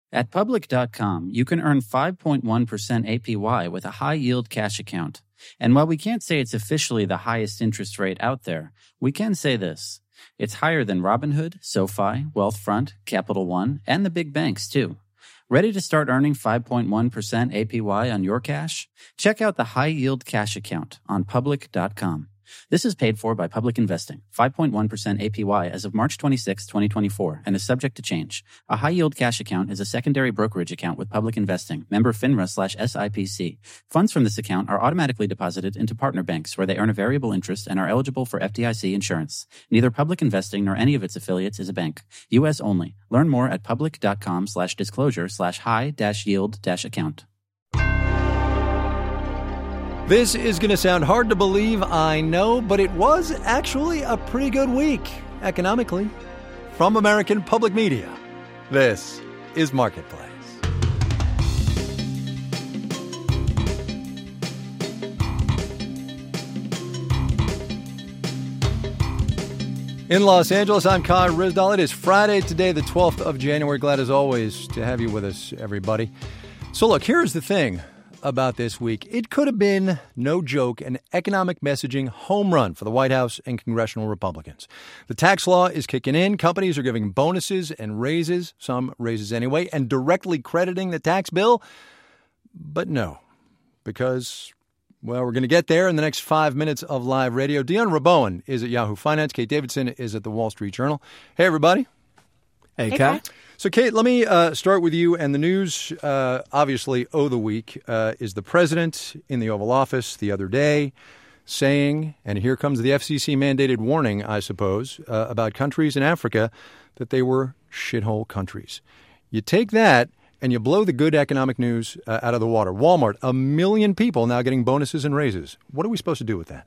At Public.com, you can earn 5.1% APY with a high-yield cash account. And while we can't say it's officially the highest interest rate out there, we can say this. It's higher than Robinhood, SoFi, Wealthfront, Capital One, and the big banks, too. Ready to start earning 5.1% APY on your cash? Check out the high-yield cash account on Public.com. This is paid for by Public Investing, 5.1% APY as of March 26, 2024, and is subject to change. A high-yield cash account is a secondary brokerage account with Public Investing, member FINRA/SIPC. Funds from this account are automatically deposited into partner banks where they earn a variable interest and are eligible for FDIC insurance. Neither Public Investing nor any of its affiliates is a bank. U.S. only. Learn more at public.com/disclosure/high-yield-account. This is going to sound hard to believe, I know, but it was actually a pretty good week economically. From American Public Media, this is Marketplace. In Los Angeles, I'm Kai Ryssdal. It is Friday today, the 12th of January. Glad as always to have you with us, everybody. So look, here's the thing about this week. It could have been, no joke, an economic messaging home run for the White House and congressional Republicans. The tax law is kicking in. Companies are giving bonuses and raises, some raises anyway, and directly crediting the tax bill. But no, because, well, we're going to get there in the next 5 minutes of live radio. Dion Rabowen is at Yahoo Finance. Kate Davidson is at the Wall Street Journal. Hey, everybody. Hey, Kai. So, Kate, let me start with you. And the news, obviously, the week is the president in the Oval Office the other day saying, and here comes the FCC-mandated warning, I suppose, about countries in Africa that they were shithole countries. You take that and you blow the good economic news out of the water. Walmart, 1 million people now getting bonuses and raises. What are we supposed to do with that?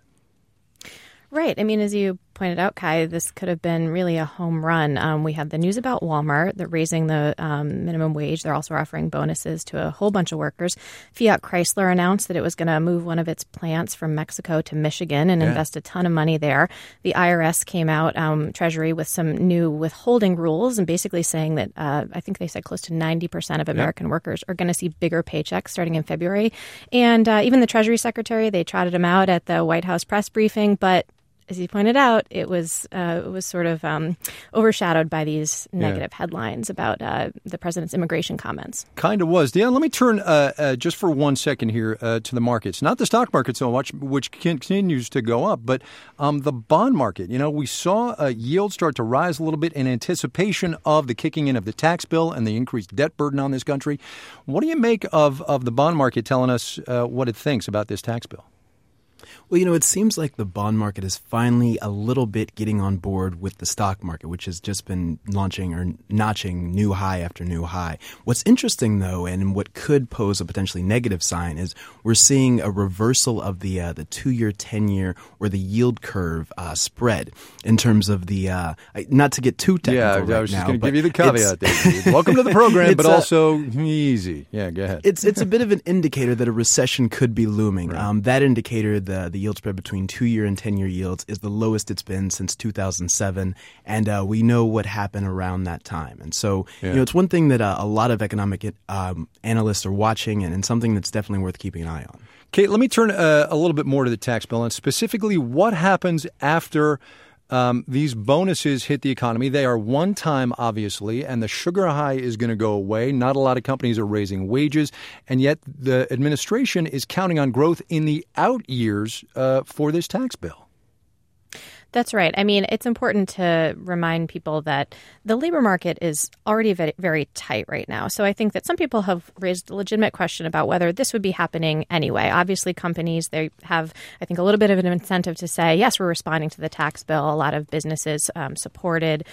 Right. I mean, as you pointed out, Kai, this could have been really a home run. We had the news about Walmart. They're raising the minimum wage. They're also offering bonuses to a whole bunch of workers. Fiat Chrysler announced that it was going to move one of its plants from Mexico to Michigan and invest a ton of money there. The IRS came out, Treasury, with some new withholding rules and basically saying that I think they said close to 90% of American workers are going to see bigger paychecks starting in February. And even the Treasury Secretary, they trotted him out at the White House press briefing, but as you pointed out, it was sort of overshadowed by these negative headlines about the president's immigration comments. Kind of was. Dion, let me turn just for 1 second here to the markets. Not the stock market so much, which continues to go up, but the bond market. You know, we saw yields start to rise a little bit in anticipation of the kicking in of the tax bill and the increased debt burden on this country. What do you make of the bond market telling us what it thinks about this tax bill? Well, you know, it seems like the bond market is finally a little bit getting on board with the stock market, which has just been launching or notching new high after new high. What's interesting, though, and what could pose a potentially negative sign is we're seeing a reversal of the 2-year, 10-year, or the yield curve spread in terms of the not to get too technical I was just going to give you the caveat there. Welcome to the program, but also easy. Yeah, go ahead. It's a bit of an indicator that a recession could be looming. Right. That indicator, the yield spread between 2-year and 10-year yields is the lowest it's been since 2007, and we know what happened around that time. And so, you know, it's one thing that a lot of economic analysts are watching, and something that's definitely worth keeping an eye on. Kate, let me turn a little bit more to the tax bill, and specifically what happens after these bonuses hit the economy. They are one time, obviously, and the sugar high is going to go away. Not a lot of companies are raising wages, and yet the administration is counting on growth in the out years for this tax bill. That's right. I mean, it's important to remind people that the labor market is already very, very tight right now. So I think that some people have raised a legitimate question about whether this would be happening anyway. Obviously, companies, they have, I think, a little bit of an incentive to say, yes, we're responding to the tax bill. A lot of businesses supported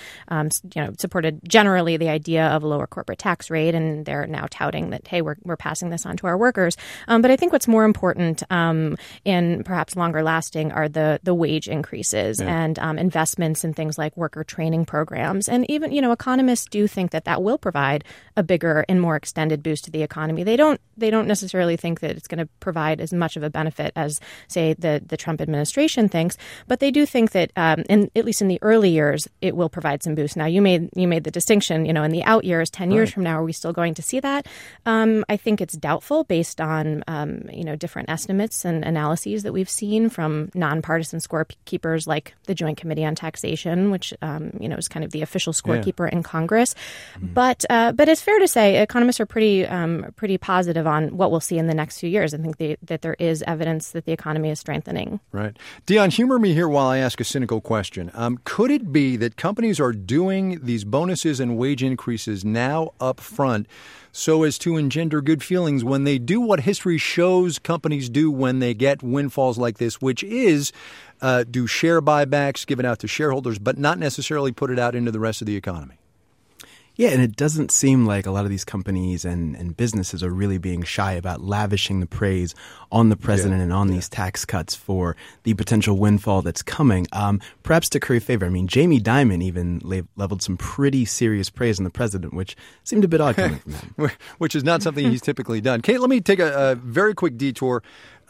generally the idea of a lower corporate tax rate, and they're now touting that, hey, we're passing this on to our workers. But I think what's more important and perhaps longer lasting are the wage increases. and investments in things like worker training programs. And even, economists do think that will provide a bigger and more extended boost to the economy. They don't necessarily think that it's going to provide as much of a benefit as, say, the Trump administration thinks, but they do think that, at least in the early years, it will provide some boost. Now, you made the distinction, in the out years, 10 years from now, are we still going to see that? I think it's doubtful based on, different estimates and analyses that we've seen from nonpartisan scorekeepers like the Joint Committee on Taxation, which, is kind of the official scorekeeper in Congress. But it's fair to say economists are pretty positive on what we'll see in the next few years. I think that there is evidence that the economy is strengthening. Right. Dion, humor me here while I ask a cynical question. Could it be that companies are doing these bonuses and wage increases now up front so as to engender good feelings when they do what history shows companies do when they get windfalls like this, which is do share buybacks, give it out to shareholders, but not necessarily put it out into the rest of the economy? Yeah, and it doesn't seem like a lot of these companies and businesses are really being shy about lavishing the praise on the president and on these tax cuts for the potential windfall that's coming. Perhaps to curry favor, I mean, Jamie Dimon even leveled some pretty serious praise on the president, which seemed a bit odd coming from him. Which is not something he's typically done. Kate, let me take a very quick detour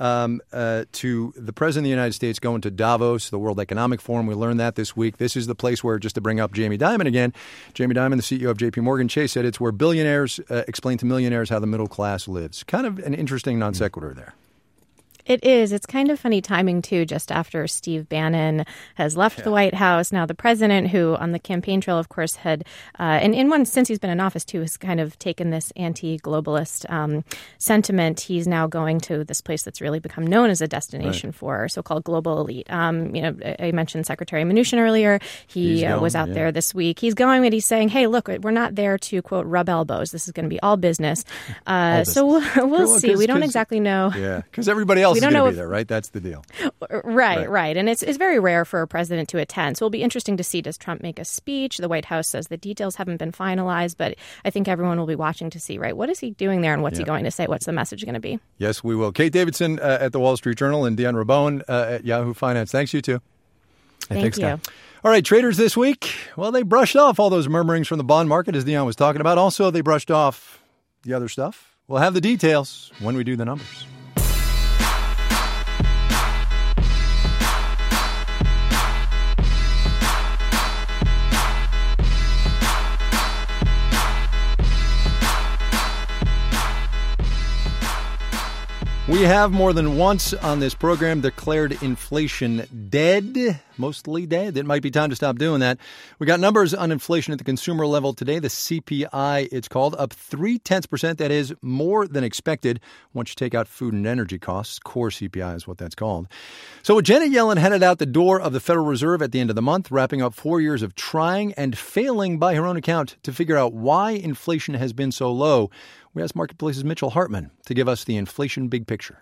to the President of the United States going to Davos, the World Economic Forum. We learned that this week. This is the place where, just to bring up Jamie Dimon again, Jamie Dimon, the CEO of J.P. Morgan Chase, said it's where billionaires explain to millionaires how the middle class lives. Kind of an interesting non sequitur there. It is. It's kind of funny timing, too, just after Steve Bannon has left the White House. Now, the president, who on the campaign trail, of course, had, since he's been in office, too, has kind of taken this anti-globalist sentiment. He's now going to this place that's really become known as a destination for so-called global elite. I mentioned Secretary Mnuchin earlier. He was out there this week. He's going and he's saying, hey, look, we're not there to, quote, rub elbows. This is going to be all business. So we'll see. We don't exactly know. Yeah, because everybody else is going to be there, right? That's the deal. Right. And it's very rare for a president to attend. So it'll be interesting to see, does Trump make a speech? The White House says the details haven't been finalized, but I think everyone will be watching to see, right, what is he doing there and what's he going to say? What's the message going to be? Yes, we will. Kate Davidson at the Wall Street Journal and Dion Rabowen at Yahoo Finance. Thanks, you two. Thank you. All right, traders this week, well, they brushed off all those murmurings from the bond market, as Dion was talking about. Also, they brushed off the other stuff. We'll have the details when we do the numbers. We have more than once on this program declared inflation dead, mostly dead. It might be time to stop doing that. We got numbers on inflation at the consumer level today. The CPI, it's called, up 0.3%. That is more than expected once you take out food and energy costs. Core CPI is what that's called. So Janet Yellen headed out the door of the Federal Reserve at the end of the month, wrapping up 4 years of trying and failing by her own account to figure out why inflation has been so low. We asked Marketplace's Mitchell Hartman to give us the inflation big picture.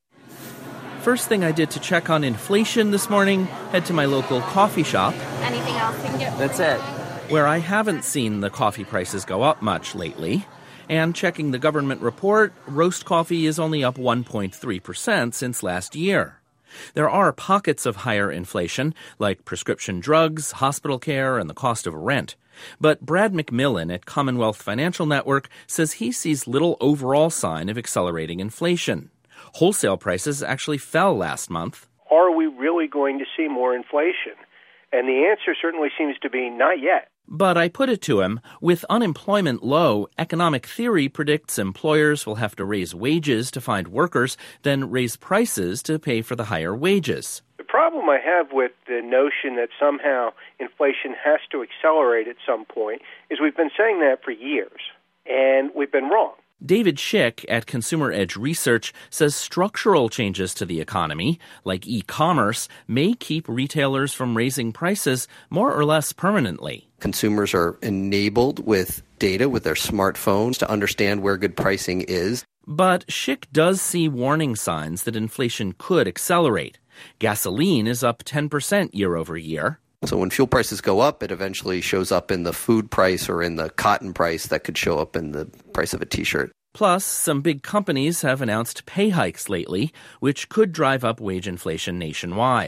First thing I did to check on inflation this morning, head to my local coffee shop. Anything else we can get? That's it. Where I haven't seen the coffee prices go up much lately. And checking the government report, roast coffee is only up 1.3% since last year. There are pockets of higher inflation, like prescription drugs, hospital care, and the cost of rent. But Brad McMillan at Commonwealth Financial Network says he sees little overall sign of accelerating inflation. Wholesale prices actually fell last month. Are we really going to see more inflation? And the answer certainly seems to be not yet. But I put it to him, with unemployment low, economic theory predicts employers will have to raise wages to find workers, then raise prices to pay for the higher wages. The problem I have with the notion that somehow inflation has to accelerate at some point is we've been saying that for years, and we've been wrong. David Schick at Consumer Edge Research says structural changes to the economy, like e-commerce, may keep retailers from raising prices more or less permanently. Consumers are enabled with data with their smartphones to understand where good pricing is. But Schick does see warning signs that inflation could accelerate. Gasoline is up 10% year over year. So when fuel prices go up, it eventually shows up in the food price or in the cotton price that could show up in the price of a T-shirt. Plus, some big companies have announced pay hikes lately, which could drive up wage inflation nationwide.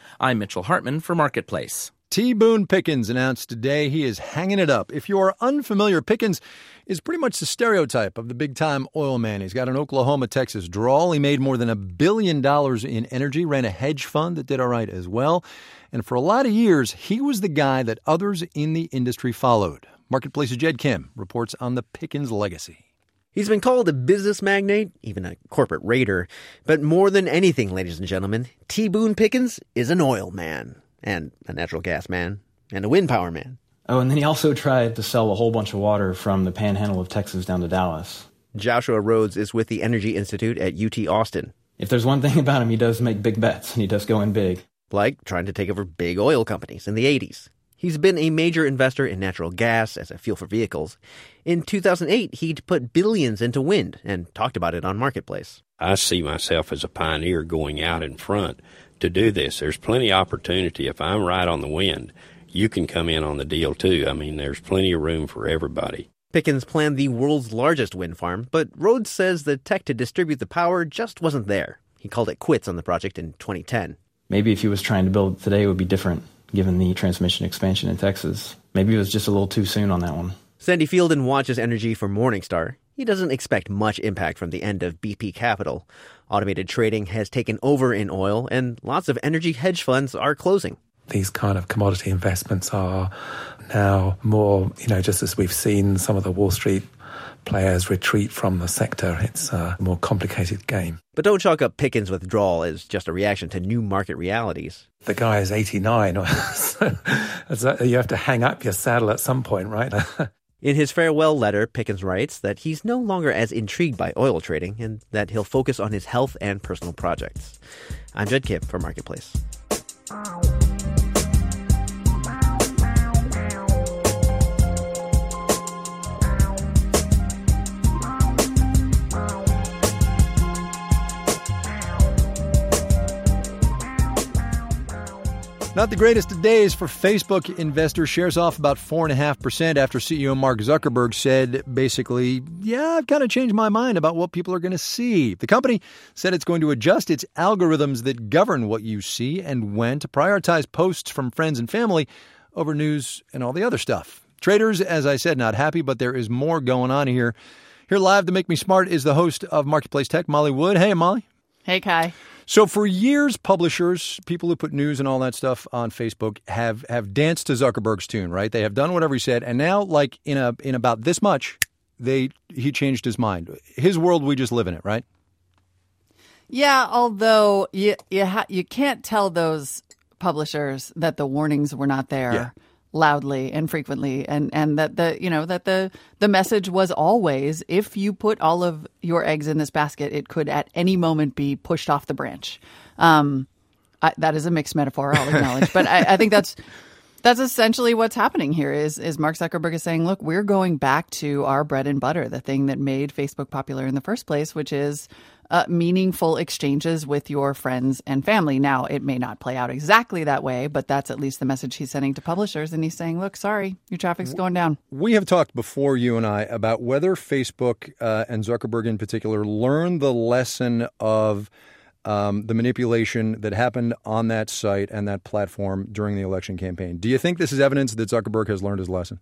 I'm Mitchell Hartman for Marketplace. T. Boone Pickens announced today he is hanging it up. If you are unfamiliar, Pickens is pretty much the stereotype of the big-time oil man. He's got an Oklahoma-Texas drawl. He made more than $1 billion in energy, ran a hedge fund that did all right as well. And for a lot of years, he was the guy that others in the industry followed. Marketplace's Jed Kim reports on the Pickens legacy. He's been called a business magnate, even a corporate raider. But more than anything, ladies and gentlemen, T. Boone Pickens is an oil man. And a natural gas man, and a wind power man. Oh, and then he also tried to sell a whole bunch of water from the panhandle of Texas down to Dallas. Joshua Rhodes is with the Energy Institute at UT Austin. If there's one thing about him, he does make big bets, and he does go in big. Like trying to take over big oil companies in the 80s. He's been a major investor in natural gas as a fuel for vehicles. In 2008, he'd put billions into wind and talked about it on Marketplace. I see myself as a pioneer going out in front to do this. There's plenty of opportunity. If I'm right on the wind, you can come in on the deal too. I mean, there's plenty of room for everybody. Pickens planned the world's largest wind farm, but Rhodes says the tech to distribute the power just wasn't there. He called it quits on the project in 2010. Maybe if he was trying to build it today, it would be different, given the transmission expansion in Texas. Maybe it was just a little too soon on that one. Sandy Fielden watches energy for Morningstar. He doesn't expect much impact from the end of BP Capital. Automated trading has taken over in oil, and lots of energy hedge funds are closing. These kind of commodity investments are now more, just as we've seen some of the Wall Street players retreat from the sector, it's a more complicated game. But don't chalk up Pickens' withdrawal as just a reaction to new market realities. The guy is 89. So you have to hang up your saddle at some point, right? In his farewell letter, Pickens writes that he's no longer as intrigued by oil trading and that he'll focus on his health and personal projects. I'm Jed Kim for Marketplace. Not the greatest of days for Facebook investors. Shares off about 4.5% after CEO Mark Zuckerberg said, basically, I've kind of changed my mind about what people are going to see. The company said it's going to adjust its algorithms that govern what you see and when to prioritize posts from friends and family over news and all the other stuff. Traders, as I said, not happy, but there is more going on here. Here live to make me smart is the host of Marketplace Tech, Molly Wood. Hey, Molly. Hey, Kai. So for years, publishers, people who put news and all that stuff on Facebook have danced to Zuckerberg's tune, right? They have done whatever he said. And now, like in about this much, he changed his mind. His world, we just live in it, right? Yeah, although you can't tell those publishers that the warnings were not there loudly and frequently, and that the message was always, if you put all of your eggs in this basket, it could at any moment be pushed off the branch. That is a mixed metaphor, I'll acknowledge, but I think that's essentially what's happening here. Is Mark Zuckerberg is saying, look, we're going back to our bread and butter, the thing that made Facebook popular in the first place, which is meaningful exchanges with your friends and family. Now, it may not play out exactly that way, but that's at least the message he's sending to publishers. And he's saying, look, sorry, your traffic's going down. We have talked before, you and I, about whether Facebook and Zuckerberg in particular learned the lesson of the manipulation that happened on that site and that platform during the election campaign. Do you think this is evidence that Zuckerberg has learned his lesson?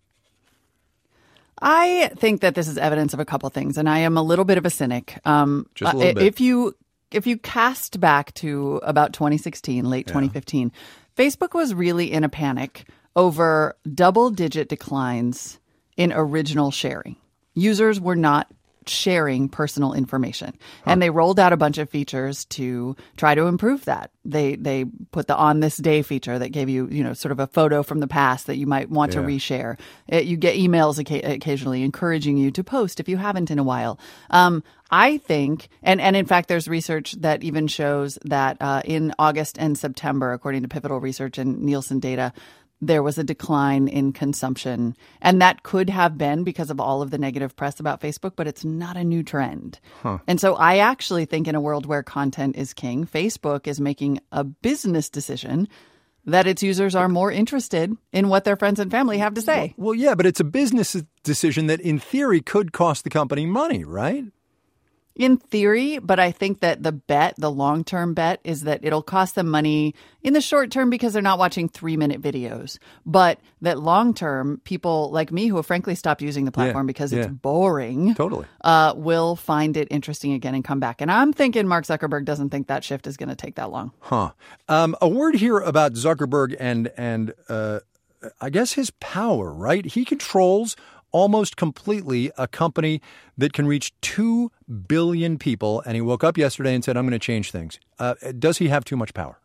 I think that this is evidence of a couple things, and I am a little bit of a cynic. Just a little bit. If you cast back to about 2016, late 2015, Facebook was really in a panic over double-digit declines in original sharing. Users were not sharing personal information. And they rolled out a bunch of features to try to improve that. They put the On This Day feature that gave you, sort of a photo from the past that you might want to reshare. You get emails occasionally encouraging you to post if you haven't in a while. I think, and in fact, there's research that even shows that in August and September, according to Pivotal Research and Nielsen data, there was a decline in consumption. And that could have been because of all of the negative press about Facebook, but it's not a new trend. And so I actually think in a world where content is king, Facebook is making a business decision that its users are more interested in what their friends and family have to say. Well, yeah, but it's a business decision that in theory could cost the company money, right? In theory, but I think that the long-term bet is that it'll cost them money in the short term because they're not watching 3-minute videos. But that long-term, people like me who have frankly stopped using the platform because it's boring, will find it interesting again and come back. And I'm thinking Mark Zuckerberg doesn't think that shift is going to take that long. A word here about Zuckerberg and I guess his power, right? He controls almost completely a company that can reach 2 billion people. And he woke up yesterday and said, I'm going to change things. Does he have too much power?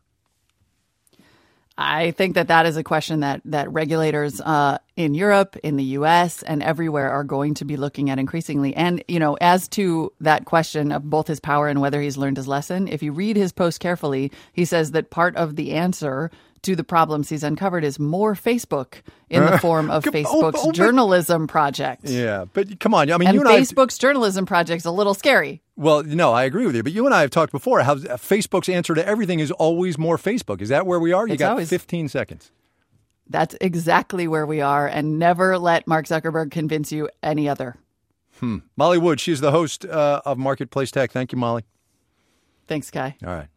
I think that is a question that regulators in Europe, in the U.S., and everywhere are going to be looking at increasingly. And, as to that question of both his power and whether he's learned his lesson, if you read his post carefully, he says that part of the answer to the problems he's uncovered is more Facebook in the form of Facebook's journalism project. Yeah, but come on. I mean, and you and Facebook's journalism project's a little scary. Well, no, I agree with you. But you and I have talked before how Facebook's answer to everything is always more Facebook. Is that where we are? You got 15 seconds. That's exactly where we are. And never let Mark Zuckerberg convince you any other. Molly Wood, she's the host of Marketplace Tech. Thank you, Molly. Thanks, Kai. All right.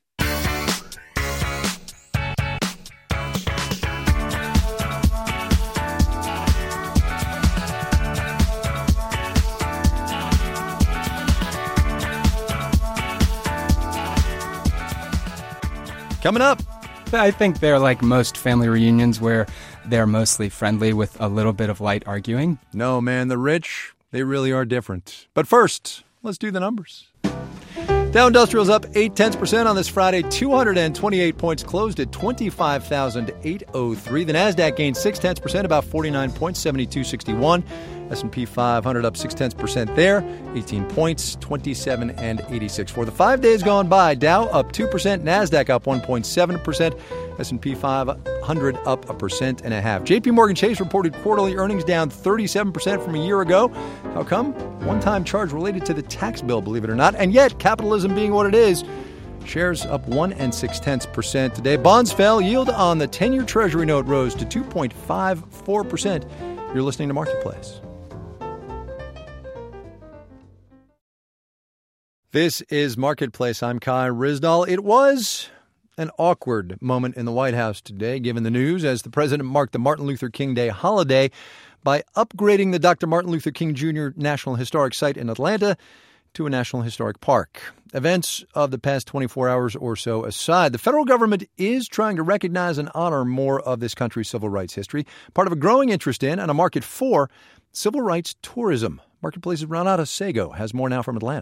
Coming up. I think they're like most family reunions where they're mostly friendly with a little bit of light arguing. No, man, the rich, they really are different. But first, let's do the numbers. Dow Industrial's up 0.8% on this Friday, 228 points, closed at 25,803. The Nasdaq gained 0.6%, about 49 points, 72.61. S&P 500 up 0.6% there, 18 points, 27.86. For the 5 days gone by, Dow up 2%, Nasdaq up 1.7%, S&P 500 up 1.5%. J.P. Morgan Chase reported quarterly earnings down 37% from a year ago. How come? One-time charge related to the tax bill, believe it or not. And yet, capitalism being what it is, shares up 1.6% today. Bonds fell. Yield on the 10-year Treasury note rose to 2.54%. You're listening to Marketplace. This is Marketplace. I'm Kai Ryssdal. It was an awkward moment in the White House today, given the news, as the president marked the Martin Luther King Day holiday by upgrading the Dr. Martin Luther King Jr. National Historic Site in Atlanta to a National Historic Park. Events of the past 24 hours or so aside, the federal government is trying to recognize and honor more of this country's civil rights history, part of a growing interest in and a market for civil rights tourism. Marketplace's Renato Sego has more now from Atlanta.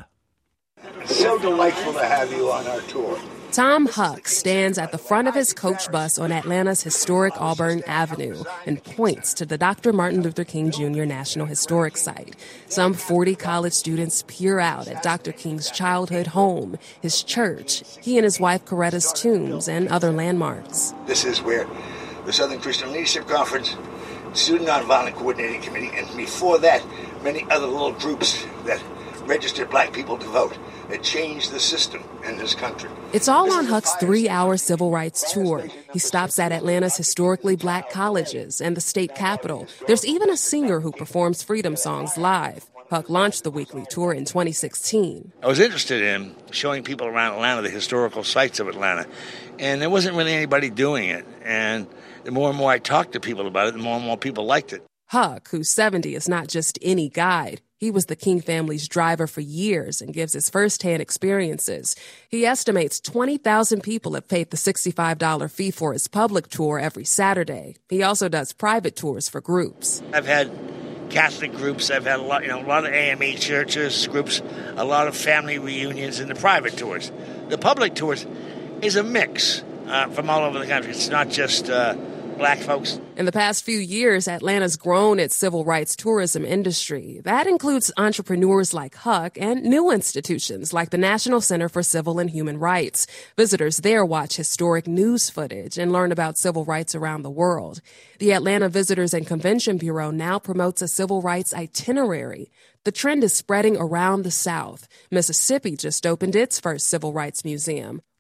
So delightful to have you on our tour. Tom Huck stands at the front of his coach bus on Atlanta's historic Auburn Avenue and points to the Dr. Martin Luther King Jr. National Historic Site. Some 40 college students peer out at Dr. King's childhood home, his church, he and his wife Coretta's tombs, and other landmarks. This is where the Southern Christian Leadership Conference, Student Nonviolent Coordinating Committee, and before that, many other little groups that registered black people to vote. It changed the system in this country. It's all on Huck's 3-hour civil rights tour. He stops at Atlanta's historically black colleges and the state capitol. There's even a singer who performs freedom songs live. Huck launched the weekly tour in 2016. I was interested in showing people around Atlanta the historical sites of Atlanta, and there wasn't really anybody doing it. And the more and more I talked to people about it, the more and more people liked it. Huck, who's 70, is not just any guide. He was the King family's driver for years and gives his firsthand experiences. He estimates 20,000 people have paid the $65 fee for his public tour every Saturday. He also does private tours for groups. I've had Catholic groups, I've had a lot of AME churches, groups, a lot of family reunions, and the private tours. The public tours is a mix from all over the country. It's not just black folks. In the past few years, Atlanta's grown its civil rights tourism industry. That includes entrepreneurs like Huck and new institutions like the National Center for Civil and Human Rights. Visitors there watch historic news footage and learn about civil rights around the world. The Atlanta Visitors and Convention Bureau now promotes a civil rights itinerary. The trend is spreading around the South. Mississippi just opened its first civil rights museum.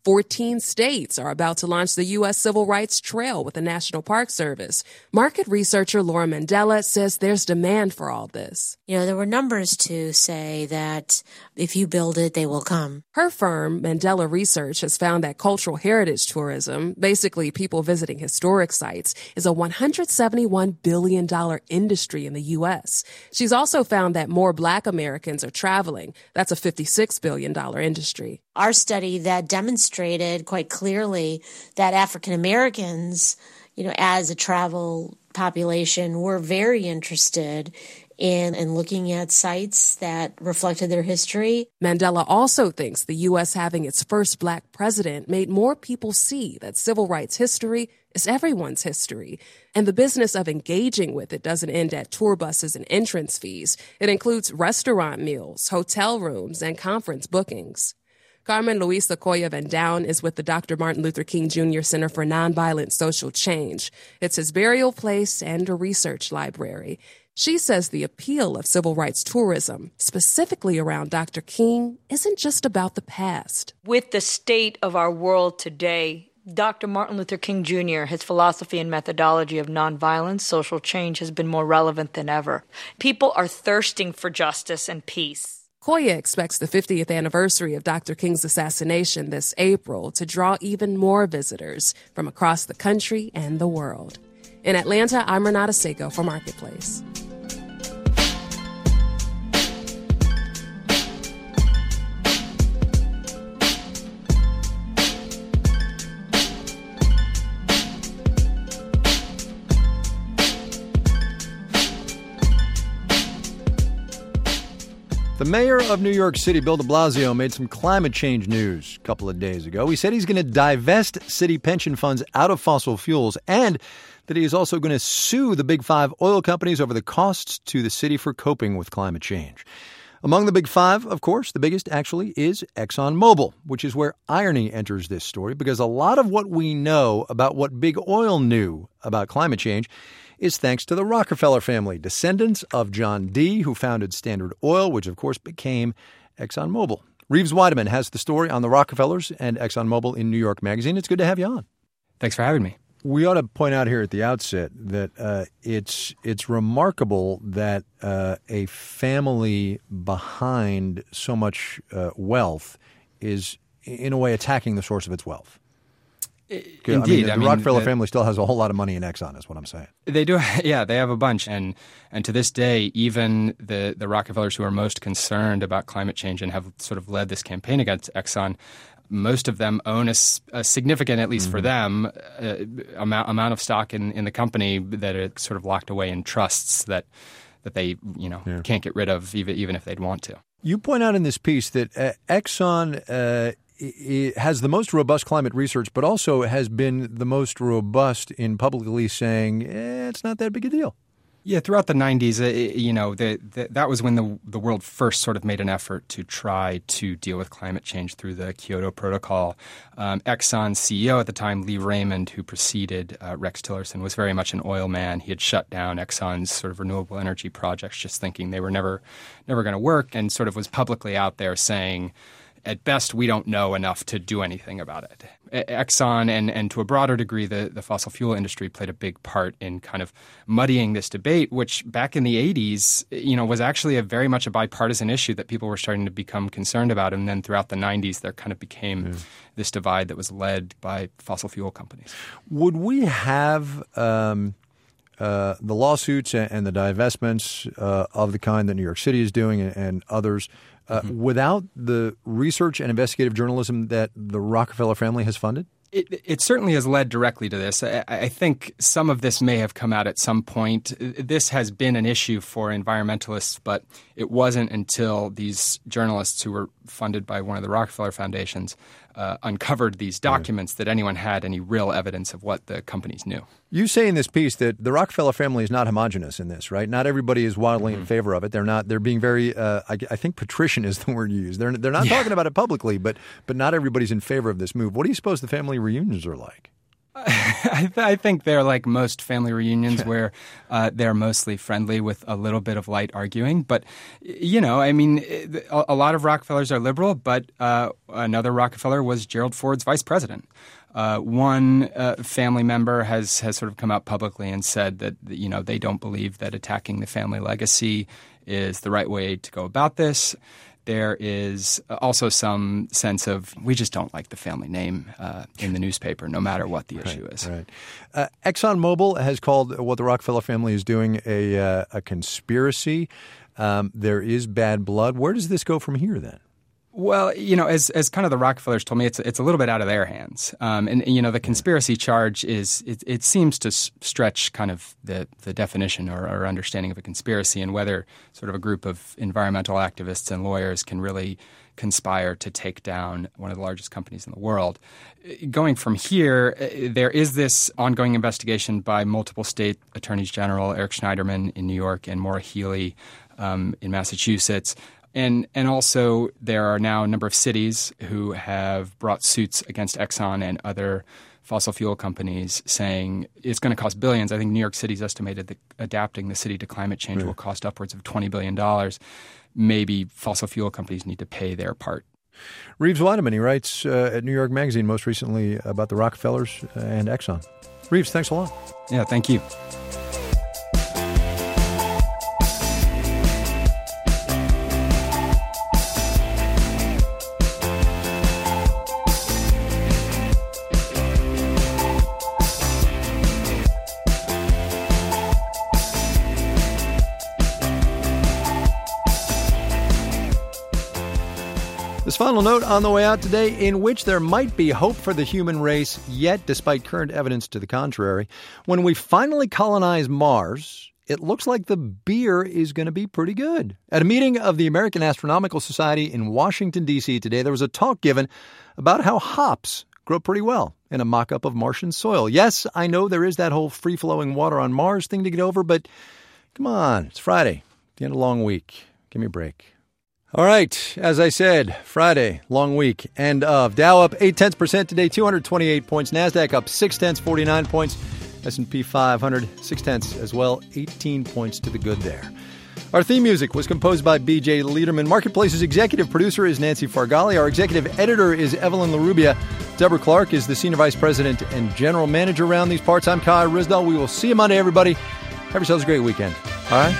14 states are about to launch the U.S. Civil Rights Trail with the National Park Service. Market researcher Laura Mandela says there's demand for all this. There were numbers to say that if you build it, they will come. Her firm, Mandela Research, has found that cultural heritage tourism, basically people visiting historic sites, is a $171 billion industry in the U.S. She's also found that more Black Americans are traveling. That's a $56 billion industry. Our study that demonstrated quite clearly that African Americans, as a travel population, were very interested in looking at sites that reflected their history. Mandela also thinks the U.S. having its first Black president made more people see that civil rights history is everyone's history. And the business of engaging with it doesn't end at tour buses and entrance fees. It includes restaurant meals, hotel rooms, and conference bookings. Carmen Luisa Coya Van Down is with the Dr. Martin Luther King Jr. Center for Nonviolent Social Change. It's his burial place and a research library. She says the appeal of civil rights tourism, specifically around Dr. King, isn't just about the past. With the state of our world today, Dr. Martin Luther King Jr., his philosophy and methodology of nonviolence, social change has been more relevant than ever. People are thirsting for justice and peace. Koya expects the 50th anniversary of Dr. King's assassination this April to draw even more visitors from across the country and the world. In Atlanta, I'm Renata Seco for Marketplace. The mayor of New York City, Bill de Blasio, made some climate change news a couple of days ago. He said he's going to divest city pension funds out of fossil fuels and that he is also going to sue the big five oil companies over the costs to the city for coping with climate change. Among the big five, of course, the biggest actually is ExxonMobil, which is where irony enters this story, because a lot of what we know about what big oil knew about climate change is thanks to the Rockefeller family, descendants of John D., who founded Standard Oil, which of course became ExxonMobil. Reeves Weideman has the story on the Rockefellers and ExxonMobil in New York Magazine. It's good to have you on. Thanks for having me. We ought to point out here at the outset that it's remarkable that a family behind so much wealth is, in a way, attacking the source of its wealth. Indeed. The Rockefeller family still has a whole lot of money in Exxon, is what I'm saying. They do. Yeah, they have a bunch. And to this day, even the Rockefellers who are most concerned about climate change and have sort of led this campaign against Exxon, most of them own a significant, at least for them, amount of stock in the company that are sort of locked away in trusts that they can't get rid of even if they'd want to. You point out in this piece that Exxon it has the most robust climate research, but also has been the most robust in publicly saying it's not that big a deal. Yeah, throughout the 90s, that was when the world first sort of made an effort to try to deal with climate change through the Kyoto Protocol. Exxon's CEO at the time, Lee Raymond, who preceded Rex Tillerson, was very much an oil man. He had shut down Exxon's sort of renewable energy projects, just thinking they were never going to work, and sort of was publicly out there saying, at best, we don't know enough to do anything about it. Exxon and to a broader degree, the fossil fuel industry played a big part in kind of muddying this debate, which back in the 80s, was actually very much a bipartisan issue that people were starting to become concerned about. And then throughout the 90s, there kind of became this divide that was led by fossil fuel companies. Would we have the lawsuits and the divestments of the kind that New York City is doing and others without the research and investigative journalism that the Rockefeller family has funded? It certainly has led directly to this. I think some of this may have come out at some point. This has been an issue for environmentalists, but it wasn't until these journalists who were funded by one of the Rockefeller foundations uncovered these documents that anyone had any real evidence of what the companies knew. You say in this piece that the Rockefeller family is not homogenous in this, right? Not everybody is wildly in favor of it. They're being very, I think patrician is the word you use. They're not talking about it publicly, but not everybody's in favor of this move. What do you suppose the family reunions are like? I think they're like most family reunions where they're mostly friendly with a little bit of light arguing. But, I mean, a lot of Rockefellers are liberal, but another Rockefeller was Gerald Ford's vice president. One family member has sort of come out publicly and said that, they don't believe that attacking the family legacy is the right way to go about this. There is also some sense of we just don't like the family name in the newspaper, no matter what the issue is. Right. ExxonMobil has called what the Rockefeller family is doing a conspiracy. There is bad blood. Where does this go from here then? Well, as kind of the Rockefellers told me, it's a little bit out of their hands. And the conspiracy charge is it seems to stretch kind of the definition or understanding of a conspiracy and whether sort of a group of environmental activists and lawyers can really conspire to take down one of the largest companies in the world. Going from here, there is this ongoing investigation by multiple state attorneys general, Eric Schneiderman in New York and Maura Healey in Massachusetts. And also there are now a number of cities who have brought suits against Exxon and other fossil fuel companies saying it's going to cost billions. I think New York City's estimated that adapting the city to climate change will cost upwards of $20 billion. Maybe fossil fuel companies need to pay their part. Reeves Weideman, he writes at New York Magazine most recently about the Rockefellers and Exxon. Reeves, thanks a lot. Yeah, thank you. This final note on the way out today, in which there might be hope for the human race, yet despite current evidence to the contrary, when we finally colonize Mars, it looks like the beer is going to be pretty good. At a meeting of the American Astronomical Society in Washington, D.C. today, there was a talk given about how hops grow pretty well in a mock-up of Martian soil. Yes, I know there is that whole free-flowing water on Mars thing to get over, but come on, it's Friday, the end of a long week. Give me a break. All right, as I said, Friday, long week, end of. Dow up 0.8% today, 228 points. NASDAQ up 0.6, 49 points. S&P 500, 0.6 as well, 18 points to the good there. Our theme music was composed by B.J. Liederman. Marketplace's executive producer is Nancy Fargali. Our executive editor is Evelyn LaRubia. Deborah Clark is the senior vice president and general manager around these parts. I'm Kai Ryssdal. We will see you Monday, everybody. Have yourselves a great weekend. All right?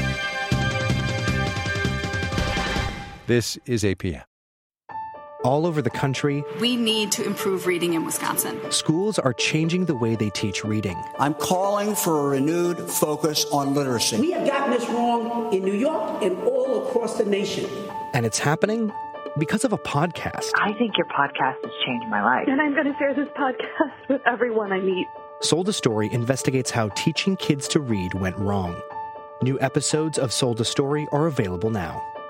This is APM. All over the country, we need to improve reading in Wisconsin. Schools are changing the way they teach reading. I'm calling for a renewed focus on literacy. We have gotten this wrong in New York and all across the nation. And it's happening because of a podcast. I think your podcast has changed my life. And I'm going to share this podcast with everyone I meet. Sold a Story investigates how teaching kids to read went wrong. New episodes of Sold a Story are available now.